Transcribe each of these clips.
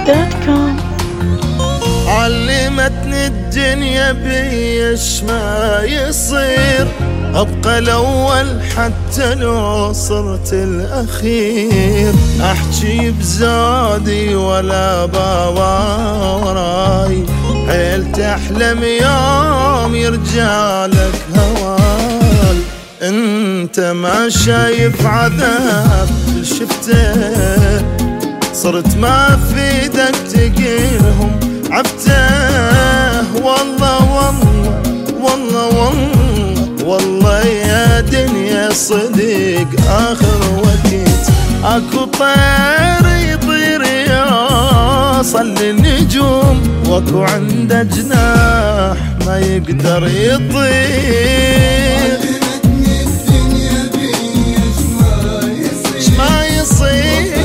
علمتني الدنيا بيش ما يصير، أبقى الأول حتى لو صرت الأخير، أحكي بزادي ولا باوراي، حيل تحلم يوم يرجع لك هواي. انت ما شايف عذاب شفته، صرت ما في ايدك تقيلهم عفته، والله والله والله والله والله يا دنيا صدق آخر وقت اكو طير يطير يوصل للنجوم، واكو عنده جناح ما يقدر يطير. ما يصير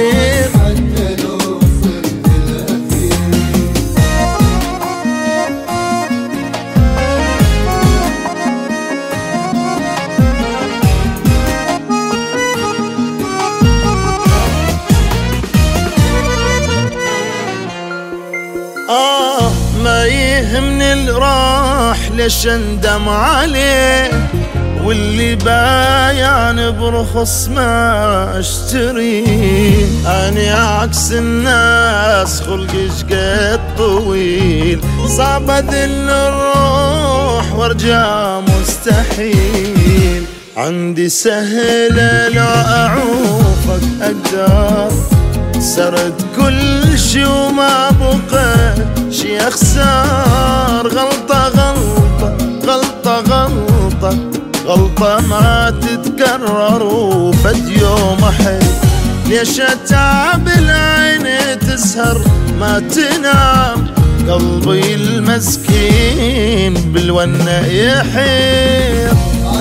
ما يهمني الراح ليش اندم عليه، واللي بايعن برخص ما اشتريه، أنا عكس الناس خلقي شقد طويل، صعب أذل الروح وارجع مستحيل، عندي سهلة لا أعوفك أقدر، سرد كل شي وما بقى شي أخسر، غلطة غلطة غلطة غلطة غلطة ما تتكرر، وفد يوم أحب ليش أتعب العين تسهر ما تنام، قلبي المسكين بالونة يحير.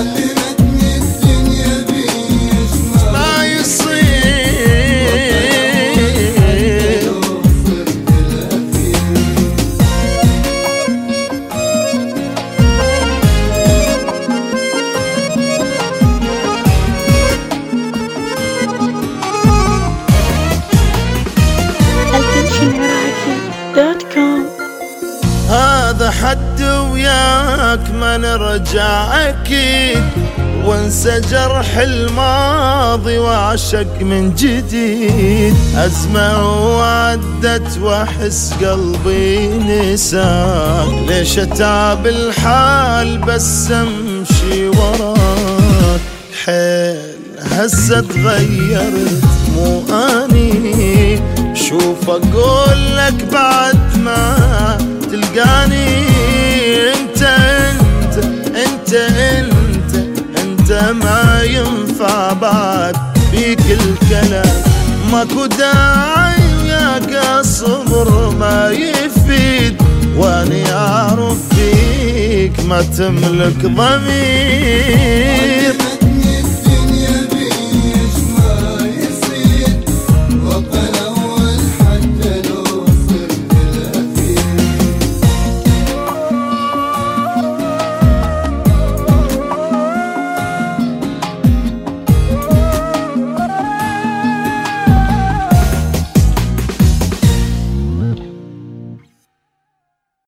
هذا حد وياك ما نرجع أكيد، وانسى جرح الماضي وعشق من جديد، أزمة وعدت وأحس قلبي نساك، ليش أتعب الحال بس أمشي وراك، حيل هسه تغيرت مو أني، شوف أقول لك بعد ما تلقاني، انت انت انت انت انت ما ينفع بعد فيك الكلام، ماكو داعي وياك الصبر ما يفيد، واني اعرف فيك ما تملك ضمير.